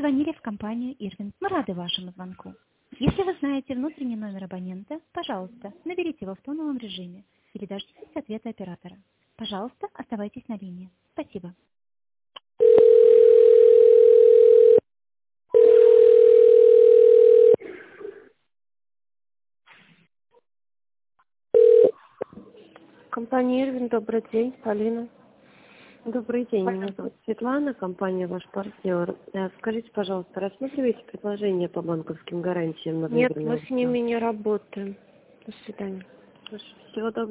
позвонили в компанию Ирвин. Мы рады вашему звонку. Если вы знаете внутренний номер абонента, пожалуйста, наберите его в тоновом режиме или дождитесь ответа оператора. Пожалуйста, оставайтесь на линии. Спасибо. Компания Ирвин, добрый день, Полина. Добрый день, меня зовут Светлана, компания «Ваш партнер». Скажите, пожалуйста, рассматриваете предложение по банковским гарантиям на Нет, мы выигранное с ними не работаем. До свидания. Хорошо, всего доброго.